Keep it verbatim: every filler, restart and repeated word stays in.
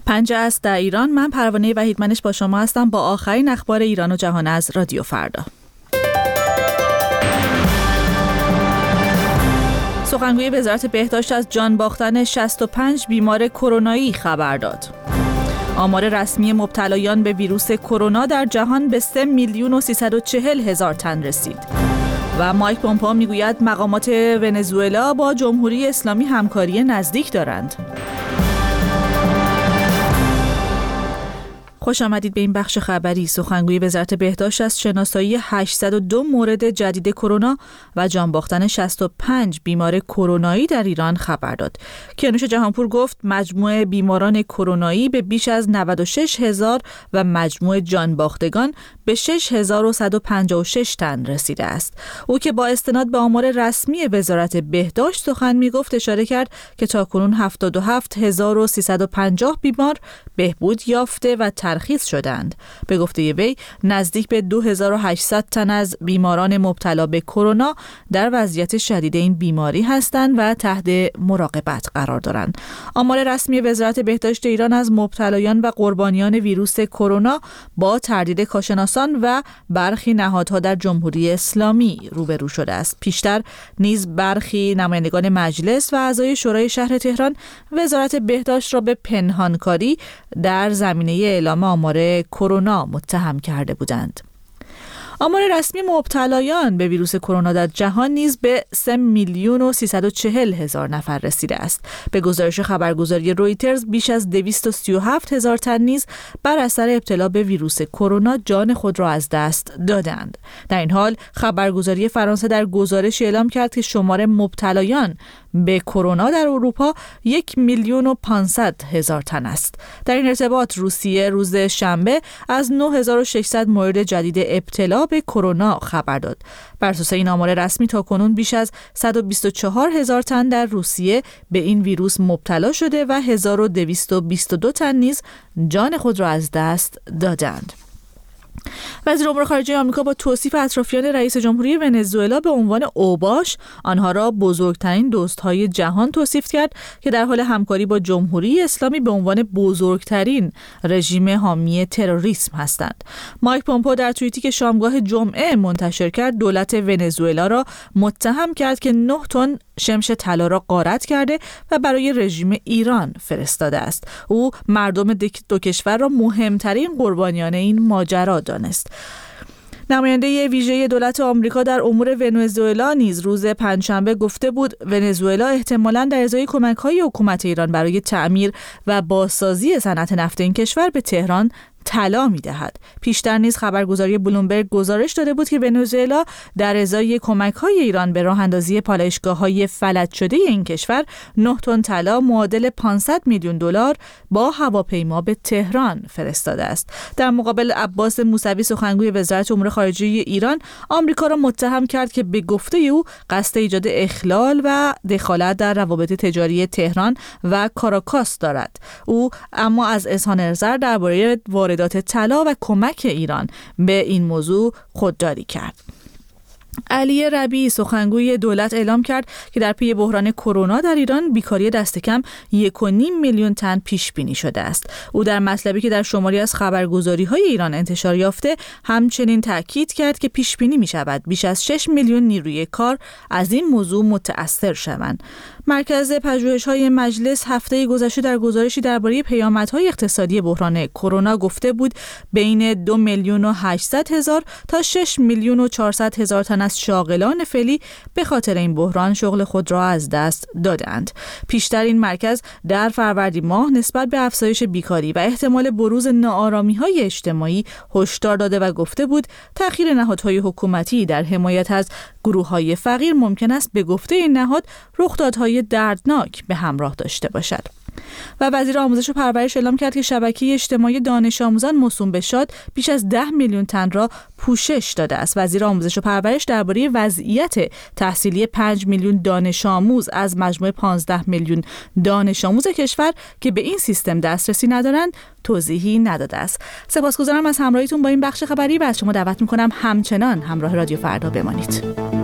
پنجه است در ایران. من پروانه وحیدمنش با شما هستم با آخرین اخبار ایران و جهان از رادیو فردا. سخنگوی وزارت بهداشت از جان باختن شصت و پنج بیمار کرونایی خبر داد. آمار رسمی مبتلایان به ویروس کرونا در جهان به سه میلیون و سیصد و چهل هزار تن رسید. و مایک پومپئو میگوید مقامات ونزوئلا با جمهوری اسلامی همکاری نزدیک دارند. خوش آمدید به این بخش خبری. سخنگوی وزارت بهداشت از شناسایی هشتصد و دو مورد جدید کرونا و جان باختن شصت و پنج بیمار کرونایی در ایران خبر داد. کیانوش جهانپور گفت مجموع بیماران کرونایی به بیش از نود و شش هزار و مجموع جان باختگان به شش هزار و صد و پنجاه و شش تن رسیده است. او که با استناد به آمار رسمی وزارت بهداشت سخن میگفت اشاره کرد که تاکنون هفتاد و هفت هزار و سیصد و پنجاه بیمار بهبود یافته و ترخیص شدند. به گفته وی نزدیک به دو هزار و هشتصد تن از بیماران مبتلا به کرونا در وضعیت شدید این بیماری هستند و تحت مراقبت قرار دارند. آمار رسمی وزارت بهداشت ایران از مبتلایان و قربانیان ویروس کرونا با تردید کارشناسان و برخی نهادها در جمهوری اسلامی روبرو شده است. پیشتر نیز برخی نمایندگان مجلس و اعضای شورای شهر تهران وزارت بهداشت را به پنهانکاری در زمینه اعلام آمار کرونا متهم کرده بودند. آمار رسمی مبتلایان به ویروس کرونا در جهان نیز به سه میلیون و سیصد و چهل هزار نفر رسیده است. به گزارش خبرگزاری رویترز بیش از دویست و سی و هفت هزار تن نیز بر اثر ابتلا به ویروس کرونا جان خود را از دست دادند. در این حال خبرگزاری فرانسه در گزارشی اعلام کرد که شمار مبتلایان به کرونا در اروپا یک میلیون و پانصد هزار تن است. در این ارتباط روسیه روز شنبه از نه هزار و ششصد مورد جدید ابتلا به کرونا خبر داد. بر اساس این آمار رسمی تاکنون بیش از صد و بیست و چهار هزار تن در روسیه به این ویروس مبتلا شده و هزار و دویست و بیست و دو تن نیز جان خود را از دست دادند. وزیر امور خارجه آمریکا با توصیف اطرافیان رئیس جمهوری ونزوئلا به عنوان اوباش آنها را بزرگترین دوستهای جهان توصیف کرد که در حال همکاری با جمهوری اسلامی به عنوان بزرگترین رژیم حامی تروریسم هستند. مایک پومپئو در توییتی که شامگاه جمعه منتشر کرد دولت ونزوئلا را متهم کرد که نه تن شمش طلا را غارت کرده و برای رژیم ایران فرستاده است. او مردم دو کشور را مهمترین قربانیان این ماجرا دانست. نماینده ویژه دولت آمریکا در امور ونزوئلا نیز روز پنجشنبه گفته بود ونزوئلا احتمالاً در ازای کمک‌های حکومت ایران برای تعمیر و بازسازی صنعت نفت این کشور به تهران طلا می‌دهد. پیشتر نیز خبرگزاری بلومبرگ گزارش داده بود که ونزوئلا در ازای کمک‌های ایران به راه‌اندازی پالایشگاه‌های فلج شده این کشور نه تن طلا معادل پانصد میلیون دلار با هواپیما به تهران فرستاده است. در مقابل عباس موسوی سخنگوی وزارت امور خارجه ایران آمریکا را متهم کرد که به گفته او قصد ایجاد اخلال و دخالت در روابط تجاری تهران و کاراکاس دارد. او اما از اظهار نظر درباره واردات طلا و کمک ایران به این موضوع خودداری کرد. علی ربیعی سخنگوی دولت اعلام کرد که در پی بحران کرونا در ایران بیکاری دست کم یک و نیم میلیون تن پیش بینی شده است. او در مطلبی که در شماری از خبرگزاری‌های ایران انتشار یافته همچنین تاکید کرد که پیش بینی می‌شود بیش از شش میلیون نیروی کار از این موضوع متأثر شوند. مرکز پژوهش‌های مجلس هفته گذشته در گزارشی درباره پیامدهای اقتصادی بحران کرونا گفته بود بین دو میلیون و هشتصد هزار تا شش میلیون و چهارصد هزار تن از شاغلان فعلی به خاطر این بحران شغل خود را از دست دادند. پیشتر این مرکز در فروردین ماه نسبت به افزایش بیکاری و احتمال بروز ناآرامی‌های اجتماعی هشدار داده و گفته بود تأخیر نهادهای حکومتی در حمایت از گروه‌های فقیر ممکن است به گفته این نهاد رخدادهای دردناک به همراه داشته باشد. و وزیر آموزش و پرورش اعلام کرد که شبکه اجتماعی دانش آموزان موسوم به شاد بیش از ده میلیون تن را پوشش داده است. وزیر آموزش و پرورش درباره وضعیت تحصیلی پنج میلیون دانش آموز از مجموع پانزده میلیون دانش آموز کشور که به این سیستم دسترسی ندارند توضیحی نداده است. سپاسگزارم از همراهیتون با این بخش خبری و از شما دعوت می‌کنم همچنان همراه رادیو فردا بمانید.